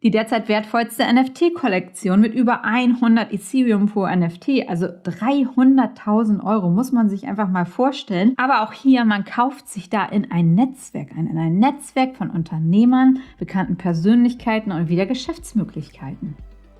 Die derzeit wertvollste NFT-Kollektion mit über 100 Ethereum pro NFT, also 300.000 €, muss man sich einfach mal vorstellen. Aber auch hier, man kauft sich da in ein Netzwerk ein, in ein Netzwerk von Unternehmern, bekannten Persönlichkeiten und wieder Geschäftsmöglichkeiten.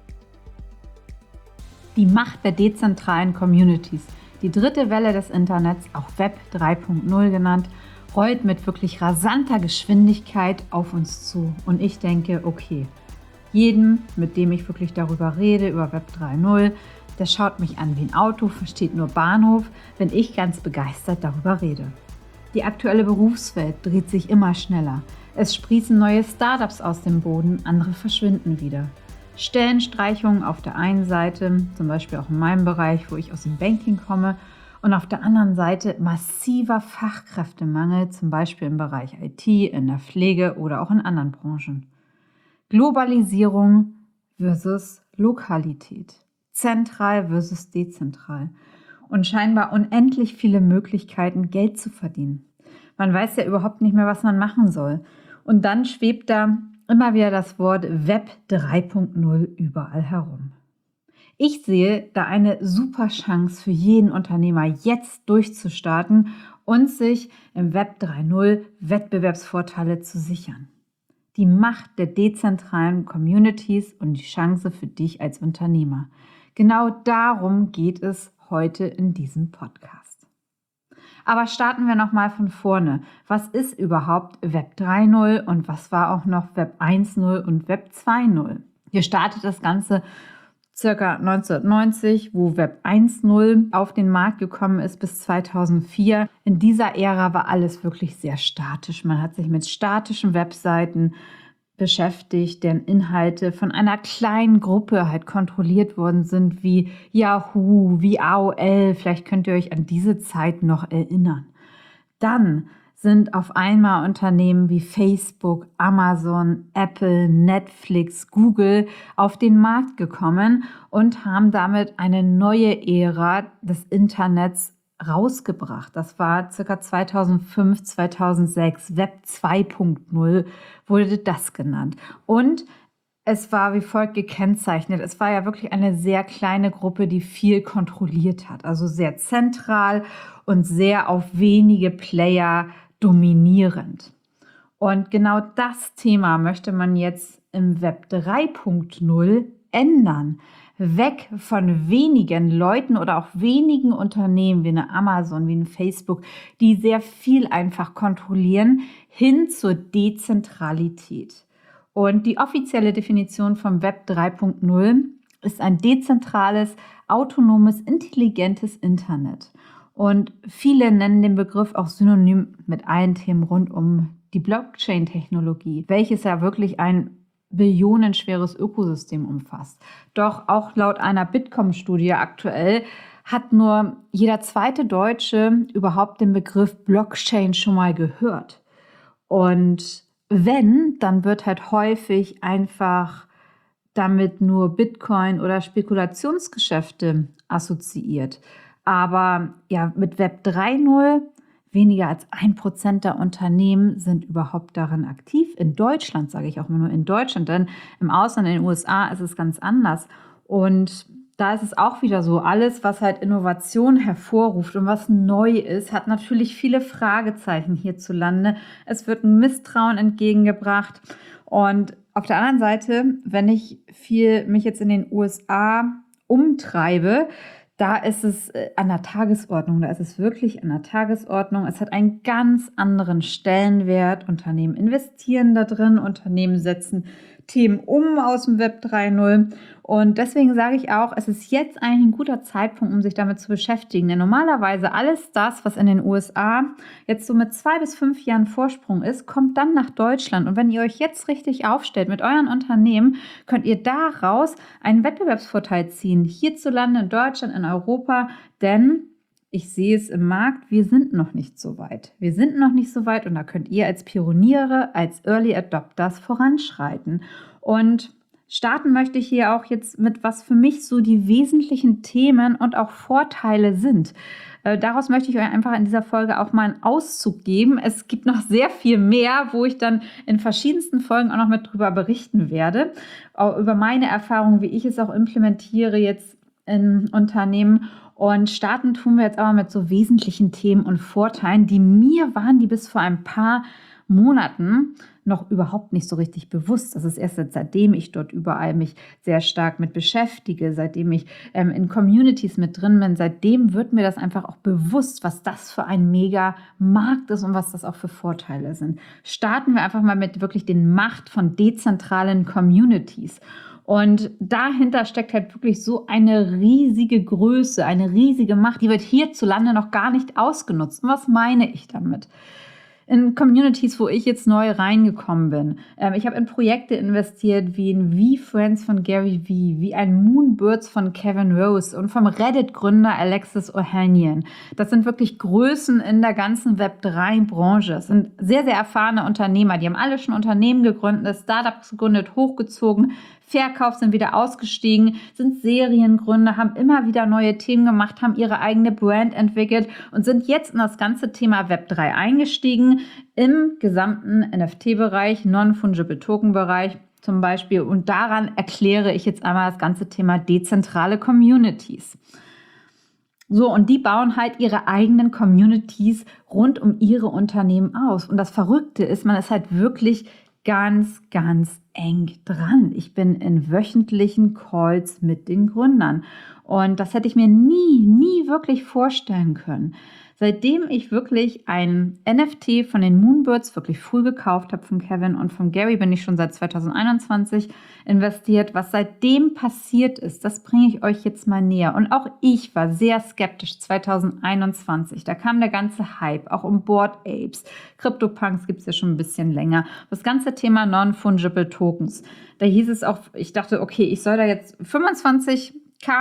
Die Macht der dezentralen Communities. Die dritte Welle des Internets, auch Web 3.0 genannt, rollt mit wirklich rasanter Geschwindigkeit auf uns zu. Und ich denke, okay, jeden, mit dem ich wirklich darüber rede, über Web 3.0, der schaut mich an wie ein Auto, versteht nur Bahnhof, wenn ich ganz begeistert darüber rede. Die aktuelle Berufswelt dreht sich immer schneller. Es sprießen neue Startups aus dem Boden, andere verschwinden wieder. Stellenstreichungen auf der einen Seite, zum Beispiel auch in meinem Bereich, wo ich aus dem Banking komme, und auf der anderen Seite massiver Fachkräftemangel, zum Beispiel im Bereich IT, in der Pflege oder auch in anderen Branchen. Globalisierung versus Lokalität, zentral versus dezentral und scheinbar unendlich viele Möglichkeiten, Geld zu verdienen. Man weiß ja überhaupt nicht mehr, was man machen soll. Und dann schwebt da immer wieder das Wort Web 3.0 überall herum. Ich sehe da eine super Chance für jeden Unternehmer, jetzt durchzustarten und sich im Web 3.0 Wettbewerbsvorteile zu sichern. Die Macht der dezentralen Communities und die Chance für dich als Unternehmer. Genau darum geht es heute in diesem Podcast. Aber starten wir nochmal von vorne. Was ist überhaupt Web 3.0 und was war auch noch Web 1.0 und Web 2.0? Hier startet das Ganze circa 1990, wo Web 1.0 auf den Markt gekommen ist, bis 2004. In dieser Ära war alles wirklich sehr statisch. Man hat sich mit statischen Webseiten beschäftigt, deren Inhalte von einer kleinen Gruppe halt kontrolliert worden sind, wie Yahoo, wie AOL. Vielleicht könnt ihr euch an diese Zeit noch erinnern. Dann sind auf einmal Unternehmen wie Facebook, Amazon, Apple, Netflix, Google auf den Markt gekommen und haben damit eine neue Ära des Internets rausgebracht. Das war ca. 2005, 2006, Web 2.0 wurde das genannt. Und es war wie folgt gekennzeichnet. Es war ja wirklich eine sehr kleine Gruppe, die viel kontrolliert hat. Also sehr zentral und sehr auf wenige Player dominierend. Und genau das Thema möchte man jetzt im Web 3.0 ändern. Weg von wenigen Leuten oder auch wenigen Unternehmen wie eine Amazon, wie ein Facebook, die sehr viel einfach kontrollieren, hin zur Dezentralität. Und die offizielle Definition vom Web 3.0 ist ein dezentrales, autonomes, intelligentes Internet. Und viele nennen den Begriff auch synonym mit allen Themen rund um die Blockchain-Technologie, welches ja wirklich ein billionenschweres Ökosystem umfasst. Doch auch laut einer Bitkom-Studie aktuell hat nur jeder zweite Deutsche überhaupt den Begriff Blockchain schon mal gehört. Und wenn, dann wird halt häufig einfach damit nur Bitcoin oder Spekulationsgeschäfte assoziiert. Aber ja, mit Web 3.0 weniger als 1% der Unternehmen sind überhaupt darin aktiv. In Deutschland, sage ich auch immer nur in Deutschland, denn im Ausland, in den USA, ist es ganz anders. Und da ist es auch wieder so, alles, was halt Innovation hervorruft und was neu ist, hat natürlich viele Fragezeichen hierzulande. Es wird ein Misstrauen entgegengebracht. Und auf der anderen Seite, wenn ich mich jetzt in den USA umtreibe, da ist es an der Tagesordnung, da ist es wirklich an der Tagesordnung. Es hat einen ganz anderen Stellenwert. Unternehmen investieren da drin, Unternehmen setzen Themen um aus dem Web 3.0. Und deswegen sage ich auch, es ist jetzt eigentlich ein guter Zeitpunkt, um sich damit zu beschäftigen. Denn normalerweise alles das, was in den USA jetzt so mit 2 bis 5 Jahren Vorsprung ist, kommt dann nach Deutschland. Und wenn ihr euch jetzt richtig aufstellt mit euren Unternehmen, könnt ihr daraus einen Wettbewerbsvorteil ziehen. Hierzulande, in Deutschland, in Europa. Denn ich sehe es im Markt, wir sind noch nicht so weit. Wir sind noch nicht so weit und da könnt ihr als Pioniere, als Early Adopters voranschreiten. Und starten möchte ich hier auch jetzt mit, was für mich so die wesentlichen Themen und auch Vorteile sind. Daraus möchte ich euch einfach in dieser Folge auch mal einen Auszug geben. Es gibt noch sehr viel mehr, wo ich dann in verschiedensten Folgen auch noch mit drüber berichten werde. Auch über meine Erfahrungen, wie ich es auch implementiere jetzt in Unternehmen. Und starten tun wir jetzt aber mit so wesentlichen Themen und Vorteilen, die mir waren, die bis vor ein paar Monaten noch überhaupt nicht so richtig bewusst. Das ist erst seitdem ich dort überall mich sehr stark mit beschäftige, seitdem ich in Communities mit drin bin, seitdem wird mir das einfach auch bewusst, was das für ein mega Markt ist und was das auch für Vorteile sind. Starten wir einfach mal mit wirklich den Macht von dezentralen Communities. Und dahinter steckt halt wirklich so eine riesige Größe, eine riesige Macht, die wird hierzulande noch gar nicht ausgenutzt. Und was meine ich damit? In Communities, wo ich jetzt neu reingekommen bin. Ich habe in Projekte investiert wie in VeeFriends von Gary Vee, wie ein Moonbirds von Kevin Rose und vom Reddit-Gründer Alexis Ohanian. Das sind wirklich Größen in der ganzen Web3-Branche. Es sind sehr, sehr erfahrene Unternehmer. Die haben alle schon Unternehmen gegründet, Startups gegründet, hochgezogen, verkauft, sind wieder ausgestiegen, sind Seriengründer, haben immer wieder neue Themen gemacht, haben ihre eigene Brand entwickelt und sind jetzt in das ganze Thema Web3 eingestiegen, im gesamten NFT-Bereich, Non-Fungible Token-Bereich zum Beispiel. Und daran erkläre ich jetzt einmal das ganze Thema dezentrale Communities. So, und die bauen halt ihre eigenen Communities rund um ihre Unternehmen aus. Und das Verrückte ist, man ist halt wirklich ganz, ganz eng dran. Ich bin in wöchentlichen Calls mit den Gründern. Und das hätte ich mir nie wirklich vorstellen können. Seitdem ich wirklich ein NFT von den Moonbirds wirklich früh gekauft habe, von Kevin und von Gary, bin ich schon seit 2021 investiert. Was seitdem passiert ist, das bringe ich euch jetzt mal näher. Und auch ich war sehr skeptisch 2021. Da kam der ganze Hype, auch um Bored Apes. CryptoPunks gibt es ja schon ein bisschen länger. Das ganze Thema Non-Fungible Tokens. Da hieß es auch, ich dachte, okay, ich soll da jetzt 25.000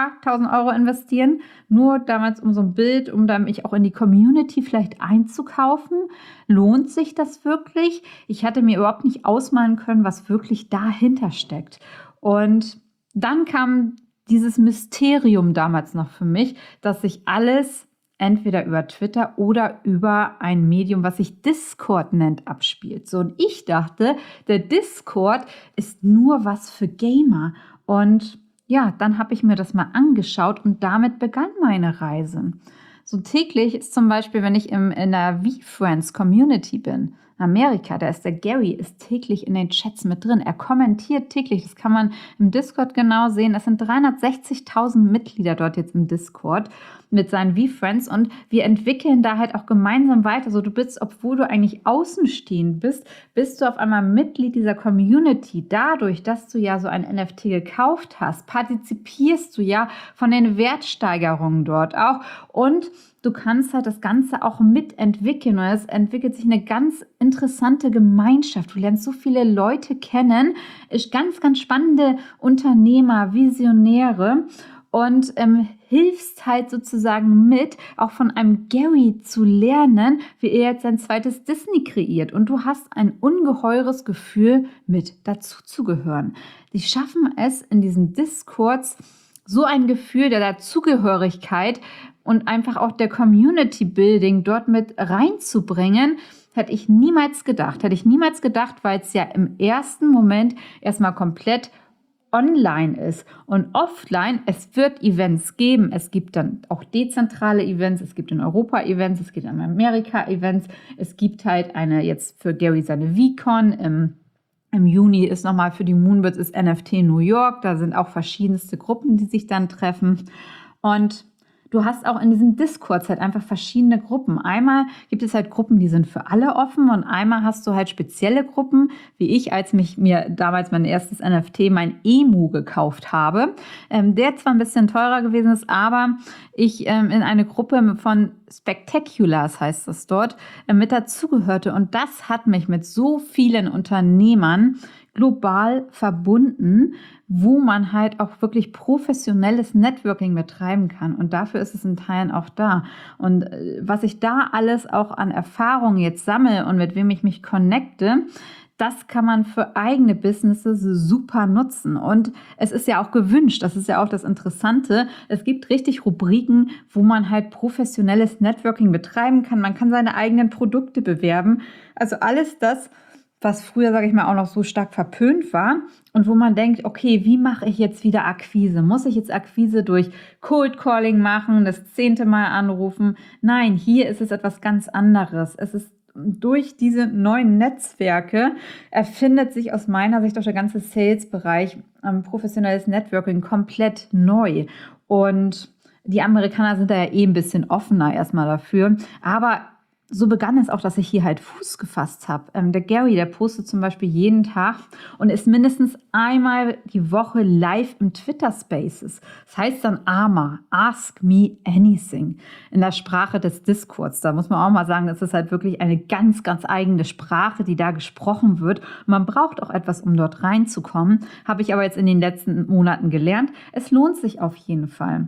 Euro investieren, nur damals um so ein Bild, um dann mich auch in die Community vielleicht einzukaufen. Lohnt sich das wirklich? Ich hatte mir überhaupt nicht ausmalen können, was wirklich dahinter steckt. Und dann kam dieses Mysterium damals noch für mich, dass sich alles entweder über Twitter oder über ein Medium, was sich Discord nennt, abspielt. So, und ich dachte, der Discord ist nur was für Gamer. Und ja, dann habe ich mir das mal angeschaut und damit begann meine Reise. So täglich ist zum Beispiel, wenn ich in der VeeFriends Community bin, in Amerika, da ist der Gary, ist täglich in den Chats mit drin. Er kommentiert täglich, das kann man im Discord genau sehen. Es sind 360.000 Mitglieder dort jetzt im Discord mit seinen VeeFriends und wir entwickeln da halt auch gemeinsam weiter. So, du bist, obwohl du eigentlich außenstehend bist, bist du auf einmal Mitglied dieser Community. Dadurch, dass du ja so ein NFT gekauft hast, partizipierst du ja von den Wertsteigerungen dort auch und du kannst halt das Ganze auch mitentwickeln und es entwickelt sich eine ganz interessante Gemeinschaft. Du lernst so viele Leute kennen, ganz, ganz spannende Unternehmer, Visionäre und hilfst halt sozusagen mit, auch von einem Gary zu lernen, wie er jetzt sein zweites Disney kreiert. Und du hast ein ungeheures Gefühl, mit dazuzugehören. Die schaffen es in diesen Discords, so ein Gefühl der Dazugehörigkeit und einfach auch der Community Building dort mit reinzubringen, hätte ich niemals gedacht. Hätte ich niemals gedacht, weil es ja im ersten Moment erstmal komplett online ist und offline. Es wird Events geben. Es gibt dann auch dezentrale Events. Es gibt in Europa Events. Es gibt in Amerika Events. Es gibt halt eine jetzt für Gary seine VeeCon. Im Juni ist nochmal für die Moonbirds ist NFT New York. Da sind auch verschiedenste Gruppen, die sich dann treffen. Und du hast auch in diesen Discords halt einfach verschiedene Gruppen. Einmal gibt es halt Gruppen, die sind für alle offen und einmal hast du halt spezielle Gruppen, wie ich, als mir damals mein erstes NFT, mein Emu gekauft habe. Der zwar ein bisschen teurer gewesen ist, aber ich in eine Gruppe von Spectaculars, heißt das dort, mit dazugehörte. Und das hat mich mit so vielen Unternehmern global verbunden, wo man halt auch wirklich professionelles Networking betreiben kann. Und dafür ist es in Teilen auch da. Und was ich da alles auch an Erfahrungen jetzt sammle und mit wem ich mich connecte, das kann man für eigene Businesses super nutzen. Und es ist ja auch gewünscht, das ist ja auch das Interessante. Es gibt richtig Rubriken, wo man halt professionelles Networking betreiben kann. Man kann seine eigenen Produkte bewerben. Also alles das, was früher, sage ich mal, auch noch so stark verpönt war und wo man denkt, okay, wie mache ich jetzt wieder Akquise? Muss ich jetzt Akquise durch Cold Calling machen, das 10. Mal anrufen? Nein, hier ist es etwas ganz anderes. Es ist durch diese neuen Netzwerke erfindet sich aus meiner Sicht auch der ganze Sales-Bereich, professionelles Networking komplett neu. Und die Amerikaner sind da ja ein bisschen offener erstmal dafür. Aber so begann es auch, dass ich hier halt Fuß gefasst habe. Der Gary, der postet zum Beispiel jeden Tag und ist mindestens einmal die Woche live im Twitter Spaces. Das heißt dann AMA, Ask Me Anything, in der Sprache des Discords. Da muss man auch mal sagen, das ist halt wirklich eine ganz, ganz eigene Sprache, die da gesprochen wird. Man braucht auch etwas, um dort reinzukommen. Habe ich aber jetzt in den letzten Monaten gelernt. Es lohnt sich auf jeden Fall.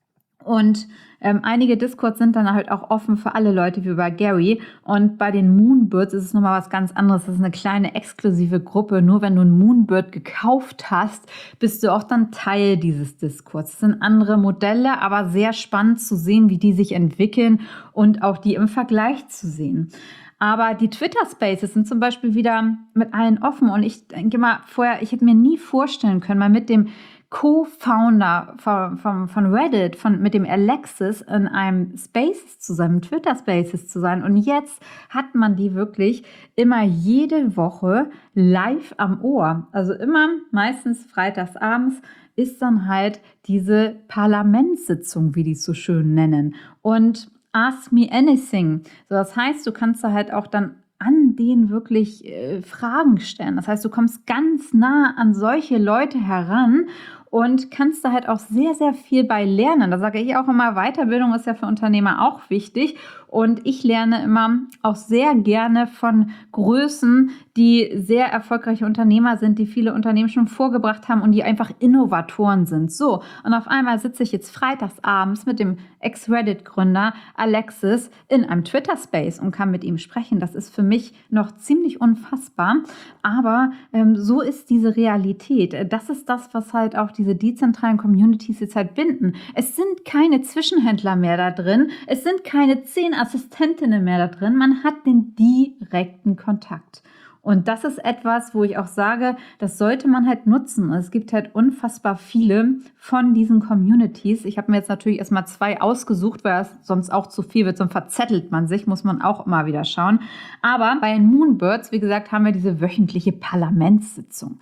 Und einige Discords sind dann halt auch offen für alle Leute wie bei Gary. Und bei den Moonbirds ist es nochmal was ganz anderes. Das ist eine kleine exklusive Gruppe. Nur wenn du einen Moonbird gekauft hast, bist du auch dann Teil dieses Discords. Das sind andere Modelle, aber sehr spannend zu sehen, wie die sich entwickeln und auch die im Vergleich zu sehen. Aber die Twitter Spaces sind zum Beispiel wieder mit allen offen. Und ich denke mal, ich hätte mir nie vorstellen können, mal mit dem Co-Founder von Reddit, mit dem Alexis in einem Spaces zu sein, Twitter Spaces zu sein. Und jetzt hat man die wirklich immer jede Woche live am Ohr. Also immer meistens freitags abends ist dann halt diese Parlamentssitzung, wie die es so schön nennen. Und Ask Me Anything. So, das heißt, du kannst da halt auch dann an denen wirklich Fragen stellen. Das heißt, du kommst ganz nah an solche Leute heran und kannst da halt auch sehr, sehr viel bei lernen. Da sage ich auch immer, Weiterbildung ist ja für Unternehmer auch wichtig. Und ich lerne immer auch sehr gerne von Größen, die sehr erfolgreiche Unternehmer sind, die viele Unternehmen schon vorgebracht haben und die einfach Innovatoren sind. So, und auf einmal sitze ich jetzt freitags abends mit dem Ex-Reddit-Gründer Alexis in einem Twitter-Space und kann mit ihm sprechen. Das ist für mich noch ziemlich unfassbar. Aber so ist diese Realität. Das ist das, was halt auch diese dezentralen Communities jetzt halt binden. Es sind keine Zwischenhändler mehr da drin. Es sind keine 10 Assistentinnen mehr da drin. Man hat den direkten Kontakt. Und das ist etwas, wo ich auch sage, das sollte man halt nutzen. Es gibt halt unfassbar viele von diesen Communities. Ich habe mir jetzt natürlich erstmal 2 ausgesucht, weil es sonst auch zu viel wird, sonst verzettelt man sich, muss man auch immer wieder schauen. Aber bei den Moonbirds, wie gesagt, haben wir diese wöchentliche Parlamentssitzung.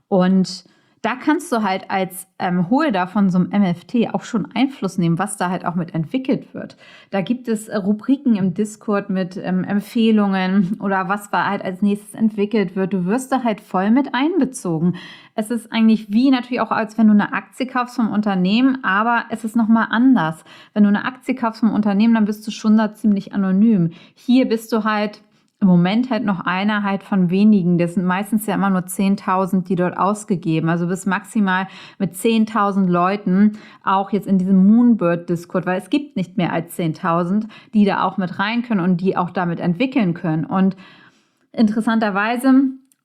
Und da kannst du halt als Holder von so einem MFT auch schon Einfluss nehmen, was da halt auch mit entwickelt wird. Da gibt es Rubriken im Discord mit Empfehlungen oder was da halt als nächstes entwickelt wird. Du wirst da halt voll mit einbezogen. Es ist eigentlich wie natürlich auch, als wenn du eine Aktie kaufst vom Unternehmen, aber es ist nochmal anders. Wenn du eine Aktie kaufst vom Unternehmen, dann bist du schon da ziemlich anonym. Hier bist du halt im Moment halt noch einer halt von wenigen. Das sind meistens ja immer nur 10.000, die dort ausgegeben. Also bis maximal mit 10.000 Leuten, auch jetzt in diesem Moonbird-Discord, weil es gibt nicht mehr als 10.000, die da auch mit rein können und die auch damit entwickeln können. Und interessanterweise,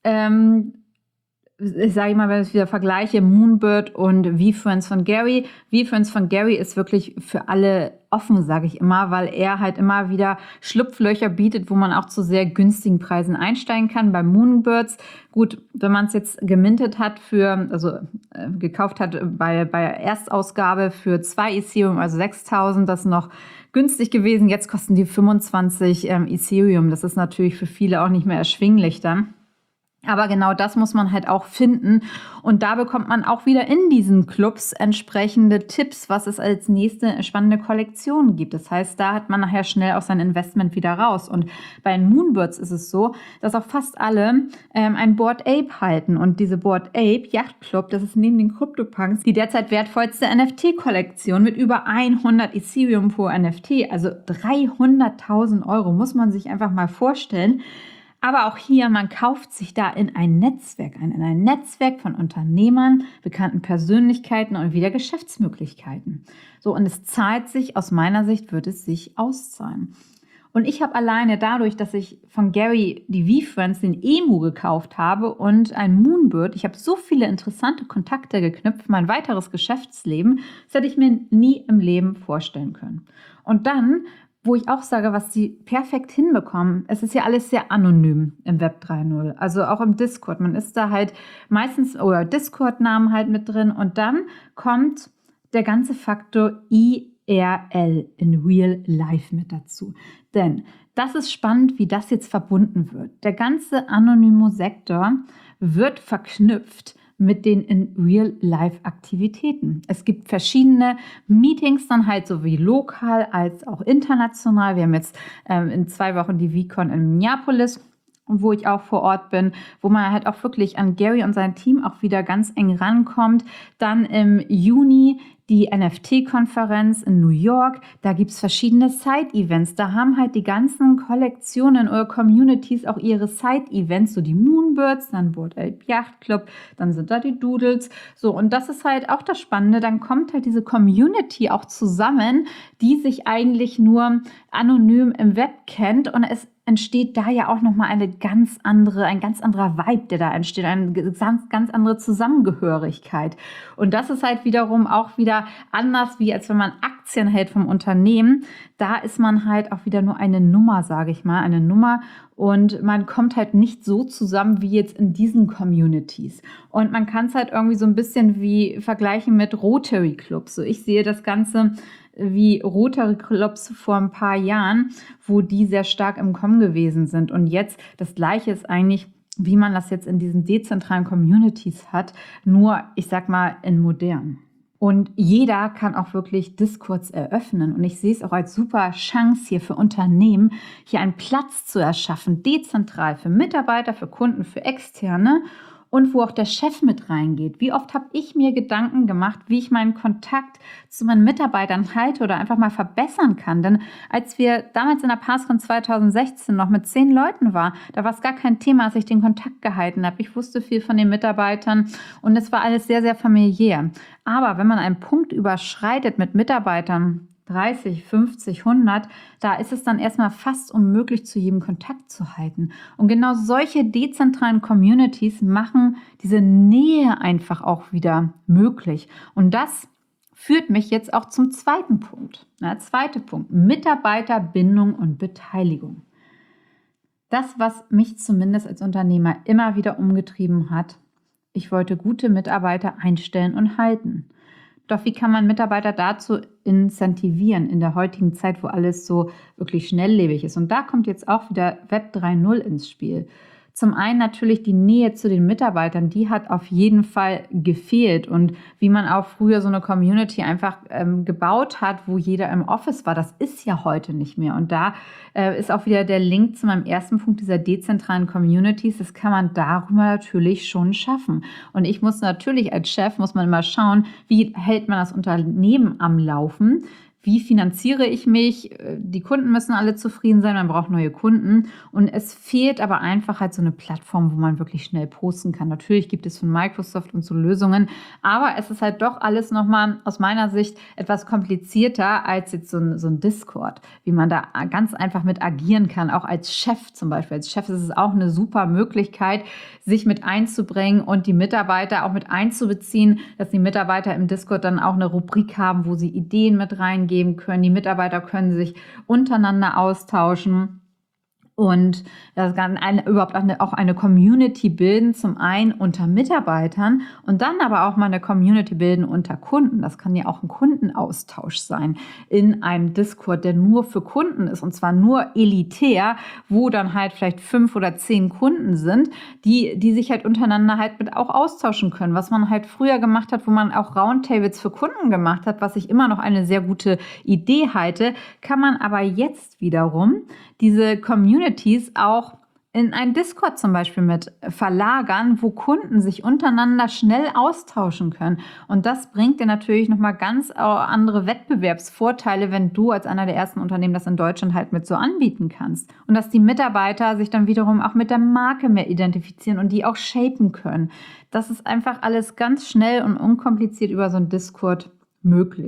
ich sage mal, wenn ich wieder vergleiche, Moonbird und VFriends von Gary. VFriends von Gary ist wirklich für alle offen, sage ich immer, weil er halt immer wieder Schlupflöcher bietet, wo man auch zu sehr günstigen Preisen einsteigen kann. Bei Moonbirds, gut, wenn man es jetzt gemintet hat gekauft hat bei Erstausgabe für 2 Ethereum, also 6.000, das ist noch günstig gewesen. Jetzt kosten die 25 Ethereum. Das ist natürlich für viele auch nicht mehr erschwinglich dann. Aber genau das muss man halt auch finden. Und da bekommt man auch wieder in diesen Clubs entsprechende Tipps, was es als nächste spannende Kollektion gibt. Das heißt, da hat man nachher schnell auch sein Investment wieder raus. Und bei den Moonbirds ist es so, dass auch fast alle ein Bored Ape halten. Und diese Bored Ape Yacht Club, das ist neben den CryptoPunks die derzeit wertvollste NFT-Kollektion mit über 100 Ethereum pro NFT. Also 300.000 Euro, muss man sich einfach mal vorstellen. Aber auch hier, man kauft sich da in ein Netzwerk ein, in ein Netzwerk von Unternehmern, bekannten Persönlichkeiten und wieder Geschäftsmöglichkeiten. So, und es zahlt sich, aus meiner Sicht wird es sich auszahlen. Und ich habe alleine dadurch, dass ich von Gary die VFriends den Emu gekauft habe und ein Moonbird, ich habe so viele interessante Kontakte geknüpft, mein weiteres Geschäftsleben, das hätte ich mir nie im Leben vorstellen können. Und dann, wo ich auch sage, was die perfekt hinbekommen, es ist ja alles sehr anonym im Web 3.0, also auch im Discord. Man ist da halt meistens, oder Discord-Namen halt mit drin und dann kommt der ganze Faktor IRL in Real Life mit dazu. Denn das ist spannend, wie das jetzt verbunden wird. Der ganze Anonymo-Sektor wird verknüpft mit den in Real-Life-Aktivitäten. Es gibt verschiedene Meetings, dann halt sowie lokal als auch international. Wir haben jetzt in 2 Wochen die VCon in Minneapolis, wo ich auch vor Ort bin, wo man halt auch wirklich an Gary und sein Team auch wieder ganz eng rankommt. Dann im Juni die NFT-Konferenz in New York, da gibt es verschiedene Side-Events. Da haben halt die ganzen Kollektionen oder Communities auch ihre Side-Events, so die Moonbirds, dann Bored Ape Yacht Club, dann sind da die Doodles. So, und das ist halt auch das Spannende, dann kommt halt diese Community auch zusammen, die sich eigentlich nur anonym im Web kennt und es entsteht da ja auch nochmal ein ganz anderer Vibe, der da entsteht, eine ganz andere Zusammengehörigkeit. Und das ist halt wiederum auch wieder anders, wie als wenn man Aktien hält vom Unternehmen. Da ist man halt auch wieder nur eine Nummer, sage ich mal, eine Nummer. Und man kommt halt nicht so zusammen wie jetzt in diesen Communities. Und man kann es halt irgendwie so ein bisschen wie vergleichen mit Rotary Clubs. So, ich sehe das Ganze wie Rotary Clubs vor ein paar Jahren, wo die sehr stark im Kommen gewesen sind. Und jetzt das Gleiche ist eigentlich, wie man das jetzt in diesen dezentralen Communities hat, nur, ich sag mal, in modern. Und jeder kann auch wirklich Discords eröffnen. Und ich sehe es auch als super Chance hier für Unternehmen, hier einen Platz zu erschaffen, dezentral für Mitarbeiter, für Kunden, für Externe. Und wo auch der Chef mit reingeht. Wie oft habe ich mir Gedanken gemacht, wie ich meinen Kontakt zu meinen Mitarbeitern halte oder einfach mal verbessern kann. Denn als wir damals in der PaaSCon 2016 noch mit 10 Leuten waren, da war es gar kein Thema, dass ich den Kontakt gehalten habe. Ich wusste viel von den Mitarbeitern und es war alles sehr, sehr familiär. Aber wenn man einen Punkt überschreitet mit Mitarbeitern, 30, 50, 100, da ist es dann erstmal fast unmöglich, zu jedem Kontakt zu halten. Und genau solche dezentralen Communities machen diese Nähe einfach auch wieder möglich. Und das führt mich jetzt auch zum zweiten Punkt. Der zweite Punkt, Mitarbeiterbindung und Beteiligung. Das, was mich zumindest als Unternehmer immer wieder umgetrieben hat, ich wollte gute Mitarbeiter einstellen und halten. Doch wie kann man Mitarbeiter dazu incentivieren in der heutigen Zeit, wo alles so wirklich schnelllebig ist? Und da kommt jetzt auch wieder Web 3.0 ins Spiel. Zum einen natürlich die Nähe zu den Mitarbeitern, die hat auf jeden Fall gefehlt. Und wie man auch früher so eine Community einfach gebaut hat, wo jeder im Office war, das ist ja heute nicht mehr. Und da ist auch wieder der Link zu meinem ersten Punkt dieser dezentralen Communities. Das kann man darüber natürlich schon schaffen. Und ich muss natürlich als Chef, muss man immer schauen, wie hält man das Unternehmen am Laufen? Wie finanziere ich mich? Die Kunden müssen alle zufrieden sein, man braucht neue Kunden. Und es fehlt aber einfach halt so eine Plattform, wo man wirklich schnell posten kann. Natürlich gibt es von Microsoft und so Lösungen, aber es ist halt doch alles nochmal aus meiner Sicht etwas komplizierter als jetzt so ein Discord, wie man da ganz einfach mit agieren kann, auch als Chef zum Beispiel. Als Chef ist es auch eine super Möglichkeit, sich mit einzubringen und die Mitarbeiter auch mit einzubeziehen, dass die Mitarbeiter im Discord dann auch eine Rubrik haben, wo sie Ideen mit reingeben können. Die Mitarbeiter können sich untereinander austauschen und das kann überhaupt auch eine Community bilden, zum einen unter Mitarbeitern und dann aber auch mal eine Community bilden unter Kunden. Das kann ja auch ein Kundenaustausch sein in einem Discord, der nur für Kunden ist und zwar nur elitär, wo dann halt vielleicht 5 oder 10 Kunden sind, die sich halt untereinander halt mit auch austauschen können. Was man halt früher gemacht hat, wo man auch Roundtables für Kunden gemacht hat, was ich immer noch eine sehr gute Idee halte, kann man aber jetzt wiederum diese Communities auch in einen Discord zum Beispiel mit verlagern, wo Kunden sich untereinander schnell austauschen können. Und das bringt dir natürlich nochmal ganz andere Wettbewerbsvorteile, wenn du als einer der ersten Unternehmen das in Deutschland halt mit so anbieten kannst. Und dass die Mitarbeiter sich dann wiederum auch mit der Marke mehr identifizieren und die auch shapen können. Das ist einfach alles ganz schnell und unkompliziert über so ein Discord möglich.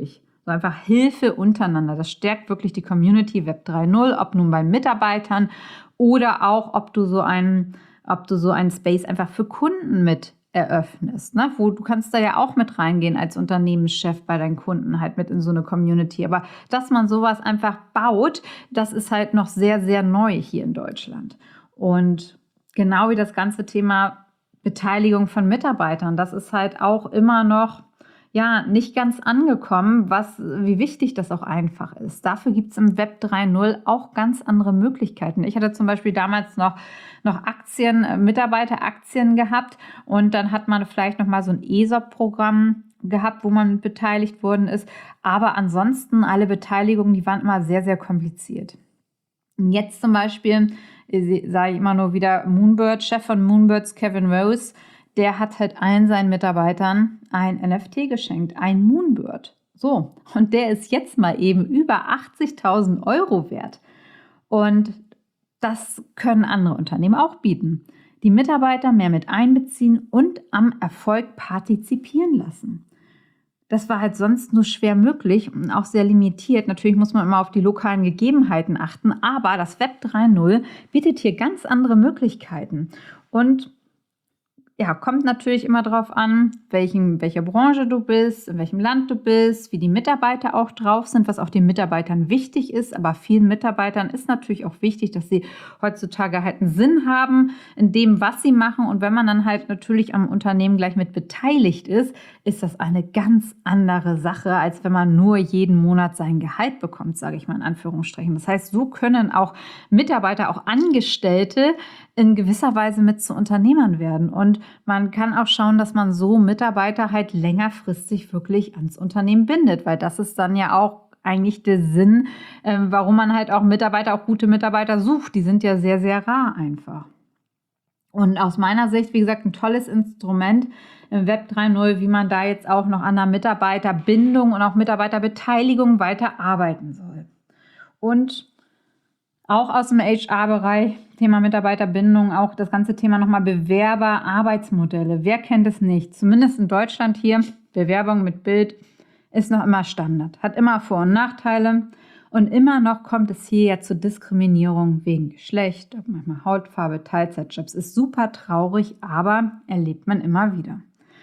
So einfach Hilfe untereinander. Das stärkt wirklich die Community Web 3.0, ob nun bei Mitarbeitern oder auch, ob du so einen Space einfach für Kunden mit eröffnest, ne? Wo du kannst da ja auch mit reingehen als Unternehmenschef bei deinen Kunden halt mit in so eine Community. Aber dass man sowas einfach baut, das ist halt noch sehr, sehr neu hier in Deutschland. Und genau wie das ganze Thema Beteiligung von Mitarbeitern, das ist halt auch immer noch nicht ganz angekommen, wie wichtig das auch einfach ist. Dafür gibt es im Web 3.0 auch ganz andere Möglichkeiten. Ich hatte zum Beispiel damals noch Aktien, Mitarbeiteraktien gehabt und dann hat man vielleicht noch mal so ein ESOP-Programm gehabt, wo man beteiligt worden ist. Aber ansonsten alle Beteiligungen, die waren immer sehr, sehr kompliziert. Und jetzt zum Beispiel, sage ich immer nur wieder, Moonbird, Chef von Moonbirds, Kevin Rose, der hat halt allen seinen Mitarbeitern ein NFT geschenkt, ein Moonbird. So, und der ist jetzt mal eben über 80.000 € wert. Und das können andere Unternehmen auch bieten. Die Mitarbeiter mehr mit einbeziehen und am Erfolg partizipieren lassen. Das war halt sonst nur schwer möglich und auch sehr limitiert. Natürlich muss man immer auf die lokalen Gegebenheiten achten, aber das Web 3.0 bietet hier ganz andere Möglichkeiten. Und kommt natürlich immer darauf an, welcher Branche du bist, in welchem Land du bist, wie die Mitarbeiter auch drauf sind, was auch den Mitarbeitern wichtig ist. Aber vielen Mitarbeitern ist natürlich auch wichtig, dass sie heutzutage halt einen Sinn haben in dem, was sie machen. Und wenn man dann halt natürlich am Unternehmen gleich mit beteiligt ist, ist das eine ganz andere Sache, als wenn man nur jeden Monat sein Gehalt bekommt, sage ich mal in Anführungsstrichen. Das heißt, so können auch Mitarbeiter, auch Angestellte in gewisser Weise mit zu Unternehmern werden. Und man kann auch schauen, dass man so Mitarbeiter halt längerfristig wirklich ans Unternehmen bindet, weil das ist dann ja auch eigentlich der Sinn, warum man halt auch gute Mitarbeiter sucht. Die sind ja sehr, sehr rar einfach. Und aus meiner Sicht, wie gesagt, ein tolles Instrument im Web 3.0, wie man da jetzt auch noch an der Mitarbeiterbindung und auch Mitarbeiterbeteiligung weiter arbeiten soll. Und auch aus dem HR-Bereich, Thema Mitarbeiterbindung, auch das ganze Thema nochmal Bewerber, Arbeitsmodelle. Wer kennt es nicht? Zumindest in Deutschland hier, Bewerbung mit Bild ist noch immer Standard. Hat immer Vor- und Nachteile. Und immer noch kommt es hier ja zur Diskriminierung wegen Geschlecht, manchmal Hautfarbe, Teilzeitjobs. Ist super traurig, aber erlebt man immer wieder.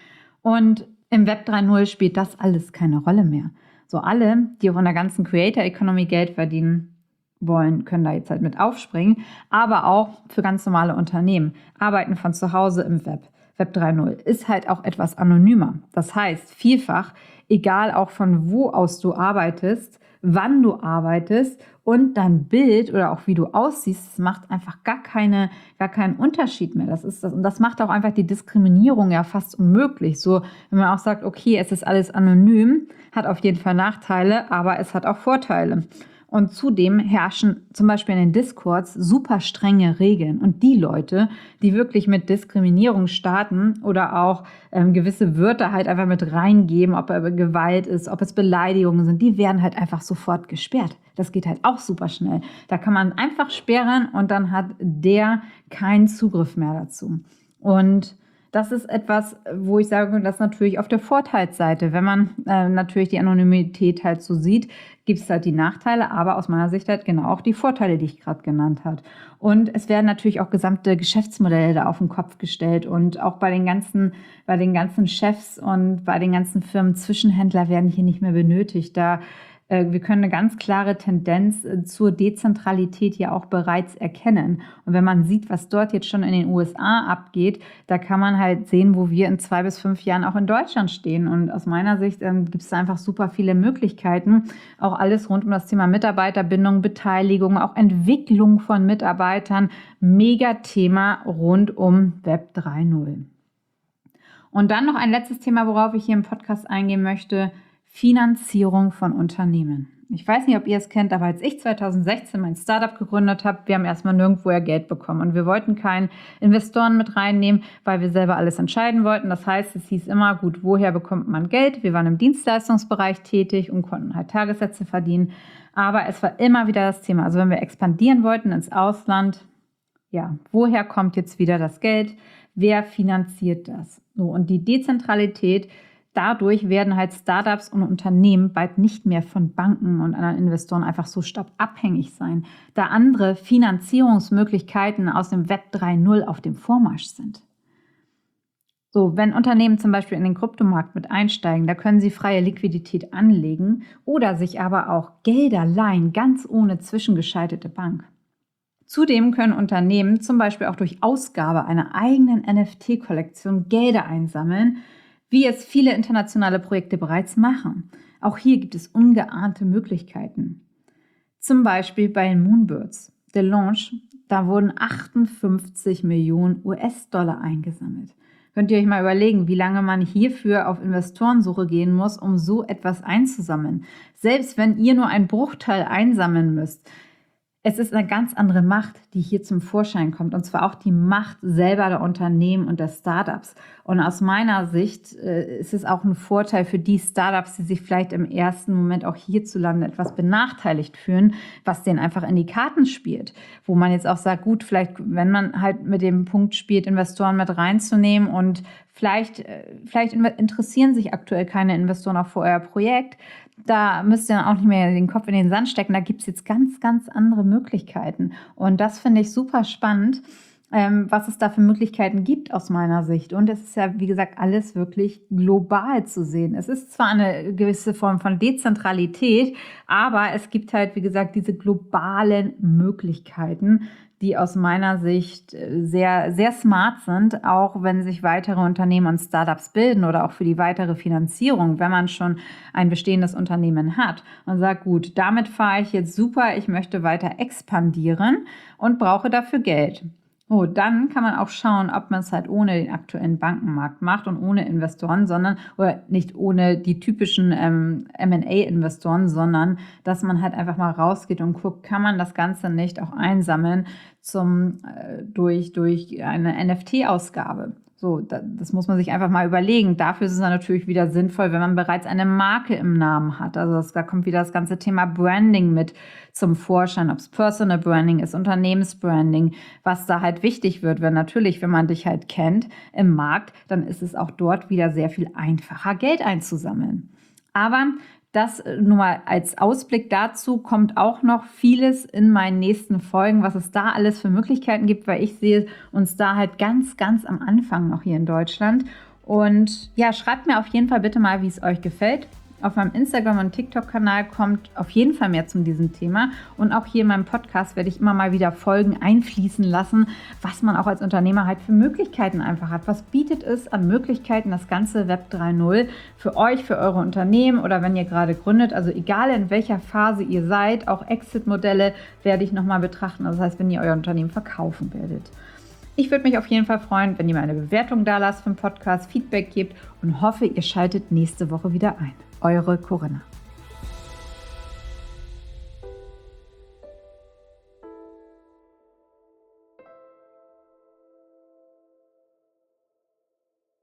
Und im Web 3.0 spielt das alles keine Rolle mehr. So alle, die auch in der ganzen Creator Economy Geld verdienen wollen, können da jetzt halt mit aufspringen, aber auch für ganz normale Unternehmen. Arbeiten von zu Hause im Web. Web 3.0 ist halt auch etwas anonymer. Das heißt, vielfach, egal auch von wo aus du arbeitest, wann du arbeitest und dein Bild oder auch wie du aussiehst, das macht einfach gar keinen Unterschied mehr. Und das macht auch einfach die Diskriminierung ja fast unmöglich. So, wenn man auch sagt, okay, es ist alles anonym, hat auf jeden Fall Nachteile, aber es hat auch Vorteile. Und zudem herrschen zum Beispiel in den Discords super strenge Regeln. Und die Leute, die wirklich mit Diskriminierung starten oder auch gewisse Wörter halt einfach mit reingeben, ob Gewalt ist, ob es Beleidigungen sind, die werden halt einfach sofort gesperrt. Das geht halt auch super schnell. Da kann man einfach sperren und dann hat der keinen Zugriff mehr dazu. Und das ist etwas, wo ich sage, das ist natürlich auf der Vorteilsseite. Wenn man natürlich die Anonymität halt so sieht, gibt es halt die Nachteile, aber aus meiner Sicht halt genau auch die Vorteile, die ich gerade genannt habe. Und es werden natürlich auch gesamte Geschäftsmodelle da auf den Kopf gestellt und auch bei den ganzen Chefs und bei den ganzen Firmen Zwischenhändler werden hier nicht mehr benötigt. Wir können eine ganz klare Tendenz zur Dezentralität ja auch bereits erkennen. Und wenn man sieht, was dort jetzt schon in den USA abgeht, da kann man halt sehen, wo wir in 2 bis 5 Jahren auch in Deutschland stehen. Und aus meiner Sicht gibt es da einfach super viele Möglichkeiten. Auch alles rund um das Thema Mitarbeiterbindung, Beteiligung, auch Entwicklung von Mitarbeitern. Mega Thema rund um Web 3.0. Und dann noch ein letztes Thema, worauf ich hier im Podcast eingehen möchte. Finanzierung von Unternehmen. Ich weiß nicht, ob ihr es kennt, aber als ich 2016 mein Startup gegründet habe, wir haben erstmal nirgendwoher Geld bekommen und wir wollten keinen Investoren mit reinnehmen, weil wir selber alles entscheiden wollten. Das heißt, es hieß immer, gut, woher bekommt man Geld? Wir waren im Dienstleistungsbereich tätig und konnten halt Tagessätze verdienen, aber es war immer wieder das Thema. Also wenn wir expandieren wollten ins Ausland, ja, woher kommt jetzt wieder das Geld? Wer finanziert das? So, und die Dezentralität, Dadurch werden halt Startups und Unternehmen bald nicht mehr von Banken und anderen Investoren einfach so stark abhängig sein, da andere Finanzierungsmöglichkeiten aus dem Web 3.0 auf dem Vormarsch sind. So, wenn Unternehmen zum Beispiel in den Kryptomarkt mit einsteigen, da können sie freie Liquidität anlegen oder sich aber auch Gelder leihen, ganz ohne zwischengeschaltete Bank. Zudem können Unternehmen zum Beispiel auch durch Ausgabe einer eigenen NFT-Kollektion Gelder einsammeln, wie es viele internationale Projekte bereits machen. Auch hier gibt es ungeahnte Möglichkeiten. Zum Beispiel bei den Moonbirds. Der Launch, da wurden 58 Millionen US-Dollar eingesammelt. Könnt ihr euch mal überlegen, wie lange man hierfür auf Investorensuche gehen muss, um so etwas einzusammeln. Selbst wenn ihr nur einen Bruchteil einsammeln müsst. Es ist eine ganz andere Macht, die hier zum Vorschein kommt, und zwar auch die Macht selber der Unternehmen und der Startups. Und aus meiner Sicht ist es auch ein Vorteil für die Startups, die sich vielleicht im ersten Moment auch hierzulande etwas benachteiligt fühlen, was denen einfach in die Karten spielt. Wo man jetzt auch sagt, gut, vielleicht, wenn man halt mit dem Punkt spielt, Investoren mit reinzunehmen und vielleicht interessieren sich aktuell keine Investoren auch für euer Projekt, da müsst ihr dann auch nicht mehr den Kopf in den Sand stecken. Da gibt es jetzt ganz, ganz andere Möglichkeiten. Und das finde ich super spannend, was es da für Möglichkeiten gibt aus meiner Sicht. Und es ist ja, wie gesagt, alles wirklich global zu sehen. Es ist zwar eine gewisse Form von Dezentralität, aber es gibt halt, wie gesagt, diese globalen Möglichkeiten, die aus meiner Sicht sehr, sehr smart sind, auch wenn sich weitere Unternehmen und Startups bilden oder auch für die weitere Finanzierung, wenn man schon ein bestehendes Unternehmen hat und sagt, gut, damit fahre ich jetzt super, ich möchte weiter expandieren und brauche dafür Geld. Oh, dann kann man auch schauen, ob man es halt ohne den aktuellen Bankenmarkt macht und ohne Investoren, oder nicht ohne die typischen M&A-Investoren, sondern dass man halt einfach mal rausgeht und guckt, kann man das Ganze nicht auch einsammeln durch eine NFT-Ausgabe. So, das muss man sich einfach mal überlegen. Dafür ist es natürlich wieder sinnvoll, wenn man bereits eine Marke im Namen hat. Also da kommt wieder das ganze Thema Branding mit zum Vorschein, ob es Personal Branding ist, Unternehmensbranding, was da halt wichtig wird. Weil natürlich, wenn man dich halt kennt im Markt, dann ist es auch dort wieder sehr viel einfacher, Geld einzusammeln. Aber das nur mal als Ausblick dazu, kommt auch noch vieles in meinen nächsten Folgen, was es da alles für Möglichkeiten gibt, weil ich sehe uns da halt ganz, ganz am Anfang noch hier in Deutschland. Und ja, schreibt mir auf jeden Fall bitte mal, wie es euch gefällt. Auf meinem Instagram- und TikTok-Kanal kommt auf jeden Fall mehr zu diesem Thema. Und auch hier in meinem Podcast werde ich immer mal wieder Folgen einfließen lassen, was man auch als Unternehmer halt für Möglichkeiten einfach hat. Was bietet es an Möglichkeiten, das ganze Web 3.0 für euch, für eure Unternehmen oder wenn ihr gerade gründet. Also egal in welcher Phase ihr seid, auch Exit-Modelle werde ich nochmal betrachten. Also das heißt, wenn ihr euer Unternehmen verkaufen werdet. Ich würde mich auf jeden Fall freuen, wenn ihr mir eine Bewertung da lasst für den Podcast, Feedback gebt und hoffe, ihr schaltet nächste Woche wieder ein. Eure Corinna.